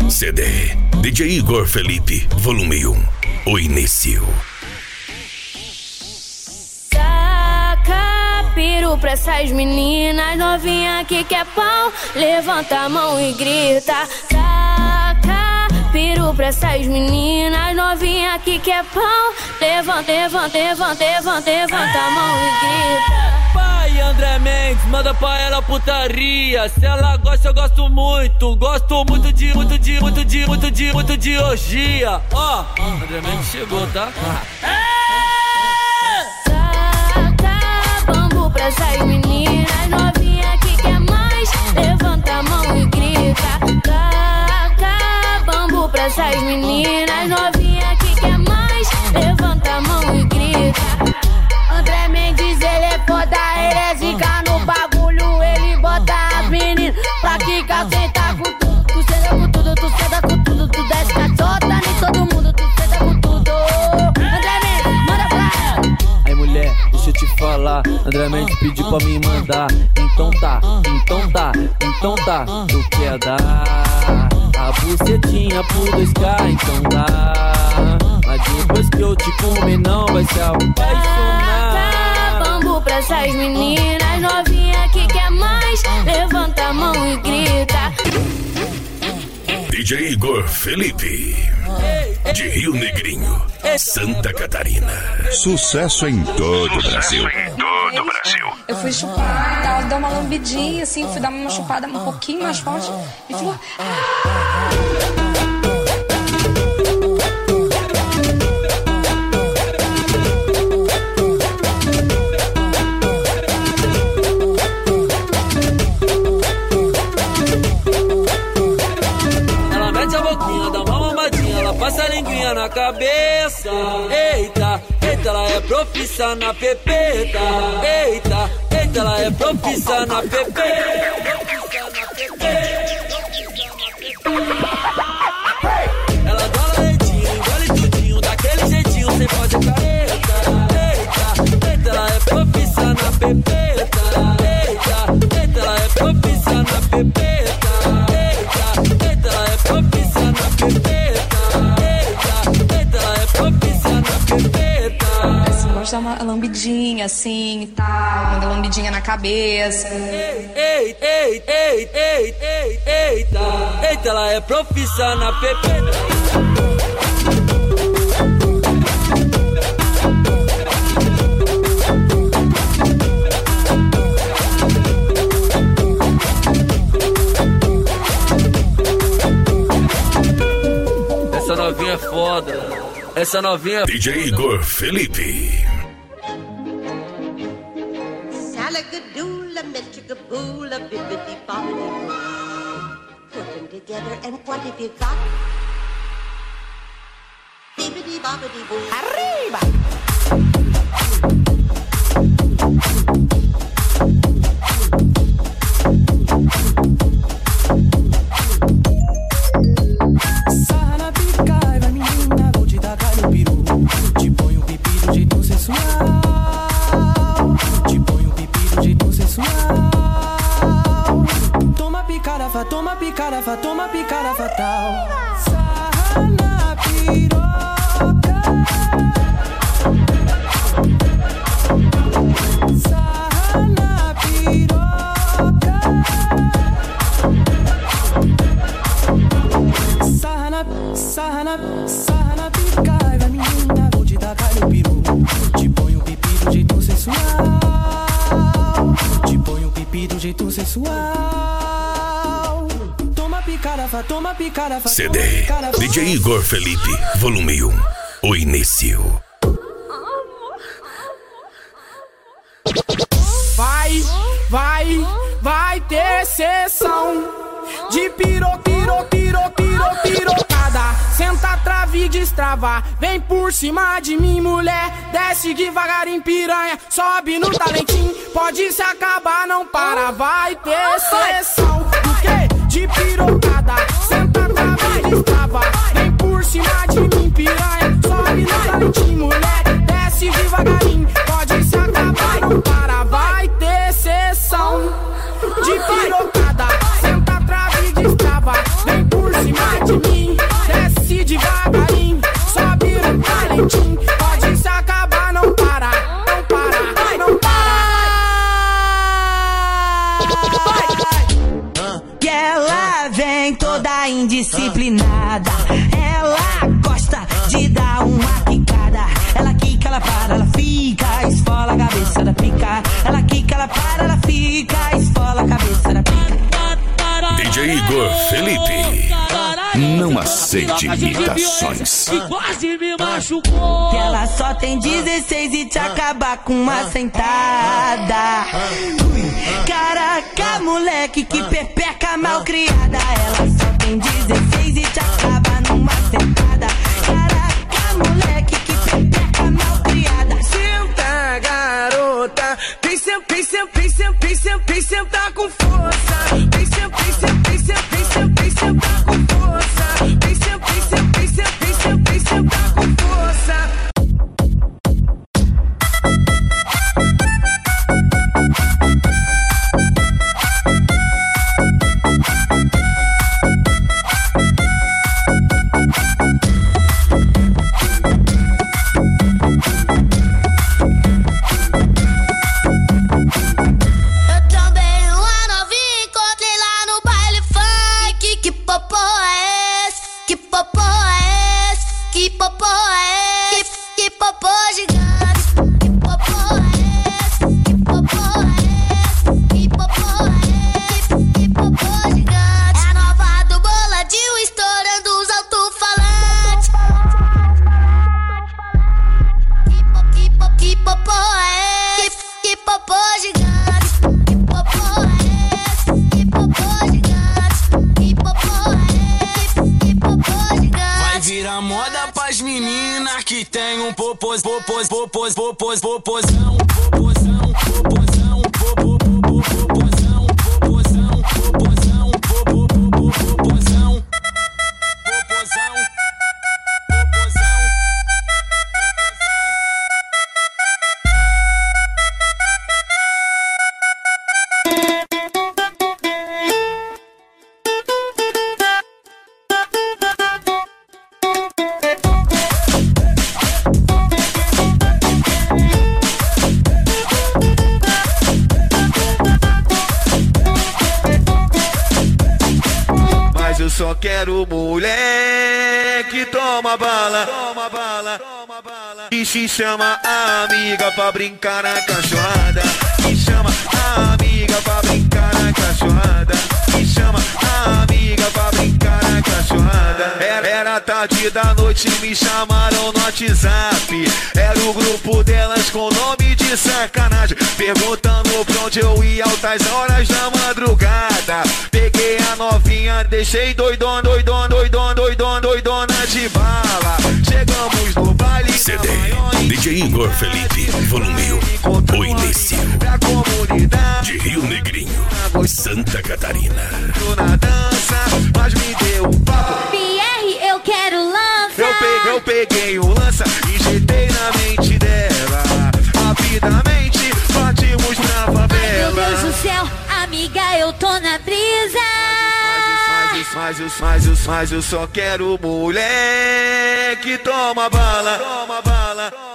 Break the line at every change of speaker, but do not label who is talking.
CD DJ Igor Felipe, volume 1, o início.
Taca piru pra essas meninas novinha que quer pau, levanta a mão e grita. Taca piru pra essas meninas novinha que quer pau, levanta a mão e grita.
Pai André Mendes, manda pra ela putaria. Se ela gosta, eu gosto muito. Gosto muito de orgia. Ó, André Mendes chegou, tá?
Taca bambu pra essas meninas novinha que quer mais, levanta a mão e grita. Taca bambu pra essas meninas novinha que quer mais, levanta a mão e grita. André Mendes, ele é foda, ele é zica no bagulho, ele bota as meninas pra quicar, sentar com tudo. Tu senta com tudo, tu senta com tudo, tu desce cachota nem todo mundo, tu senta com tudo. André Mendes, manda pra ela.
Aí mulher, deixa eu te falar, André Mendes pediu pra me mandar. Então tá, tu quer dar a bucetinha pro 2K, então dá. Mas depois que eu te comer não vai se apaixonar.
Taca bambu pra essas meninas novinha que quer mais, levanta a mão e grita.
DJ Igor Felipe, de Rio Negrinho, Santa Catarina.
Sucesso em todo o Brasil.
Eu fui chupar, ela deu uma lambidinha assim, fui dar uma chupada um pouquinho mais forte e falou:
Ela mete a boquinha, dá uma mamadinha, ela passa a linguinha na cabeça. Eita, ela é profissa na pepeta. Eita, ela é profissa na pepeta. Ela dá leitinho, engole tudinho, daquele jeitinho sem fazer careta. Eita, ela é profissa na pepeta. Eita, ela é profissa na pepeta. Eita, ela é profissa na pepeta. Eita, ela é profissa na pepeta.
assim, gosta de dar uma lambidinha assim e tal, uma lambidinha na cabeça.
Eita, ela é profissa na pepeta. Essa novinha é foda. Essa novinha é
DJ Igor Felipe.
Salagadoola, metricaboola, bibbidi bobbidi boo. Put them together and what have you got? Bibbidi bobbidi boo. Arriba!
Sarra na pica, vai menina, vou te dar galho peru. Te ponho pipi do jeito sensual. Te ponho pipi do jeito sensual. Toma picarafa, toma picarafa, toma picara fatal. Sarra na piroca. Sarra na piroca. Sarra na pica, vai menina, vou te dar galho peru. Te ponho pipi do jeito sensual. Te ponho pipi do jeito sensual. Toma picarafa, toma picarafa.
CD DJ Igor Felipe, volume 1, o início.
Vai ter sessão de pirocada. Senta, trave e destrava. Vem por cima de mim, mulher. Desce devagarinho, piranha. Sobe no talentinho. Pode se acabar, não para. Vai ter sessão do quê? De pirocada. Senta, trave e destrava. Vem por cima de mim, piranha. Sobe no talentinho, mulher. Desce devagarinho. Pode se acabar, não para. Vai ter sessão de pirocada. Senta, trave e destrava. Vem por cima de mim.
vem toda indisciplinada. Ela gosta de dar uma quicada. Ela quica, ela para, ela fica, esfola a cabeça da pica. Ela quica, ela para, ela fica, esfola a cabeça da pica.
DJ Igor Felipe, não aceite imitações.
Quase me machucou.
Que ela só tem 16 e te acabar com uma sentada. Ui, caraca, moleque, que pepeca mal criada. Ela só tem 16 e te acaba numa sentada. Caraca, moleque, que pepeca mal criada.
Senta, garota, vem sentar com força. Vem sentar com força. Vem sentar com força.
Que tem um popozão.
Só quero mulher que toma bala, que se chama amiga pra brincar na cachorrada, que chama amiga pra brincar na cachorrada, que chama amiga pra brincar na cachorrada. Era tarde da noite, me chamaram no WhatsApp. Era o grupo delas com nome de sacanagem, perguntando pra onde eu ia altas horas da madrugada. Peguei a novinha, deixei doidona de bala. Chegamos no baile
CD DJ Igor Felipe, volume 1, o início de Rio Negrinho, Santa Catarina.
Na dança, mas me deu um papo.
Pierre, eu quero lança.
Eu peguei o lança, injetei na mente dela. Rapidamente partimos pra favela.
Ai, meu Deus do céu, amiga, eu tô na brisa.
Mas eu só quero mulher que toma bala.